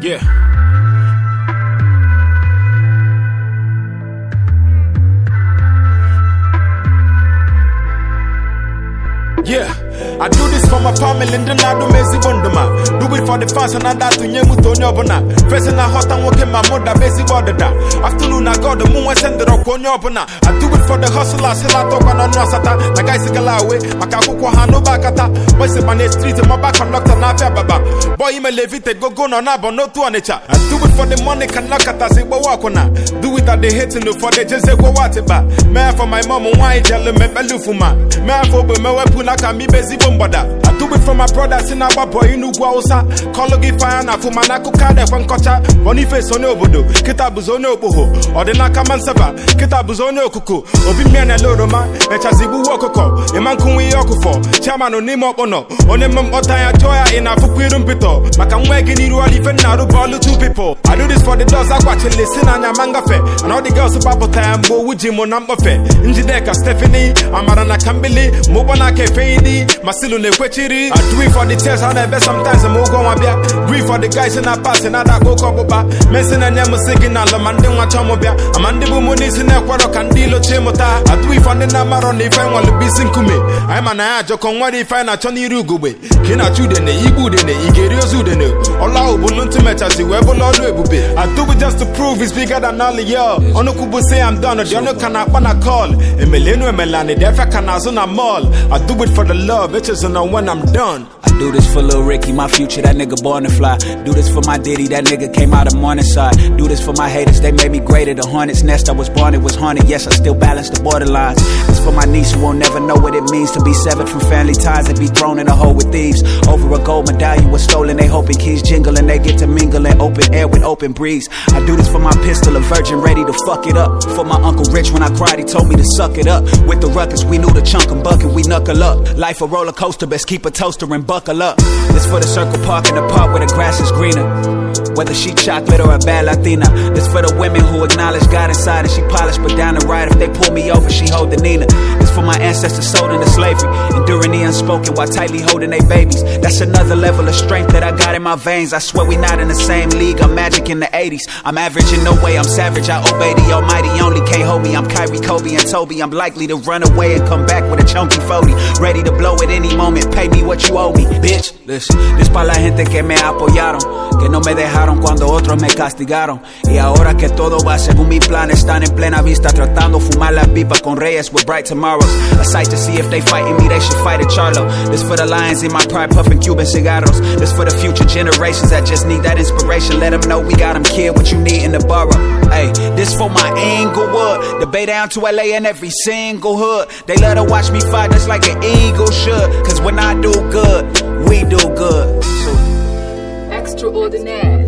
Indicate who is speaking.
Speaker 1: Yeah. Yeah, I do this for my family and then I do messy bonduma. Do it for the fans and I that to nyemu to nyobona. First and I hot and working my mother basic border. Afternoon I got the moon and send the rock on nyobona. I do it for the hustlers, I talk on Rosata. The guys go away, Makakuko Hano Bakata. What's in my street, my back conductor, Nafia Baba. Boy, you may leave it, go no nabo, no to anacha. I do it for the money, can knock at us, walk on. Do it at the hating for the just go what about. Man for my mom, why tell me, Melufuma. Man for me, can be busy bombada. I do it for my brothers in our boy in Uguausa. Kologi fire na fumana kukade fankocha. Boniface on obodo, Kitabuzono boho. Or the Nakamansava, Kitabuzono kuku. Obimian Loroma, Echazibu Wokoko, Emankui Okufo, Chairman Onimo Ono, Onemum Otaya Joya in a Fukurum Pito. Makamwegi really Fenaro Bolu 2 people. I do this for the dogs I watch and listen on your manga fair. And all the girls about time, Bo Wujimo number fair. Injideka Stephanie, Amarana Kambili, Mobana Kefe. Masilu ne kwechiri. I do it for the chest, I never sometimes I'm go on bia. Grief for the guys in a pass and I go koboba. Messin and Yamu singing all the Manding Wachamobia. A Mandibu Munis in a Quaro Candilo Chemota. I do it for the Namaron if I want to be Sinkumi. I'm an Ajo con what if I not Tony Rugube. Kina Judene, Ibudene, Igerio Zudene. Ola Ubuntu Metas, whoever Lord Webube. I do it just to prove it's bigger than all of y'all. Onokubu say I'm done, the Ono Kanapana call. Emileno Melani, Defa Canazona Mall. I do it for the love, bitches, and when I'm done.
Speaker 2: I do this for Lil Ricky, my future, that nigga born to fly. Do this for my Diddy, that nigga came out of Morningside. Do this for my haters, they made me greater. The hornet's nest I was born, it was haunted. Yes, I still balance the borderlines. This for my niece who won't never know what it means to be severed from family ties and be thrown in a hole with thieves. Over a gold medallion was stolen, they hoping keys jingle and they get to mingle in open air with open breeze. I do this for my pistol, a virgin ready to fuck it up. For my Uncle Rich when I cried, he told me to suck it up. With the ruckus, we knew the chunk and bucket, we knuckle up. Life a roller coaster, best keep a toaster and buckle up. This for the Circle Park in the park where the grass is greener. Whether she chocolate or a bad Latina. This for the women who acknowledge God inside and she polished but down the right. If they pull me over, she hold the Nina. This for my ancestors sold into slavery, enduring the unspoken while tightly holding their babies. That's another level of strength that I got in my veins. I swear we not in the same league. I'm Magic in the 80s. I'm average in no way, I'm savage. I obey the Almighty, only can't hold me. I'm Kyrie, Kobe, and Toby. I'm likely to run away and come back with a chunky 40. Ready to blow at any moment, pay me what you owe me, bitch. Listen, this pa' la gente que me apoyaron, que no me dejaron cuando otros me castigaron. Y ahora que todo va según mi plan, están en plena vista tratando fumar la pipa con reyes with bright tomorrows. A sight to see if they fighting me, they should fight at Charlo. This for the lions in my pride, puffing Cuban cigarros. This for the future generations that just need that inspiration. Let them know we got them, kid, what you need in the borough. Hey, this for my Inglewood, the Bay down to LA and every single hood. They love to watch me fight just like an eagle should. Cause when I do good, we do good.
Speaker 3: Extraordinaire.